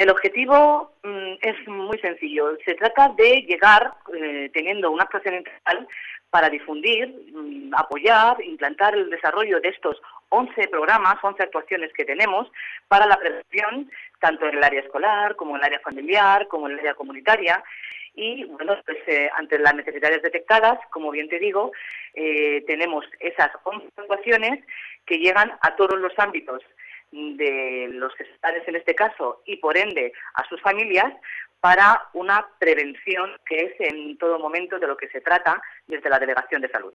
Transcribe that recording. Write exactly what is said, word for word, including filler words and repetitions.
El objetivo mmm, es muy sencillo. Se trata de llegar eh, teniendo una actuación integral para difundir, mmm, apoyar, implantar el desarrollo de estos once programas, once actuaciones que tenemos para la prevención, tanto en el área escolar, como en el área familiar, como en el área comunitaria. Y, bueno, pues eh, ante las necesidades detectadas, como bien te digo, eh, tenemos esas once actuaciones que llegan a todos los ámbitos de los gestores en este caso y por ende a sus familias para una prevención que es en todo momento de lo que se trata desde la Delegación de Salud.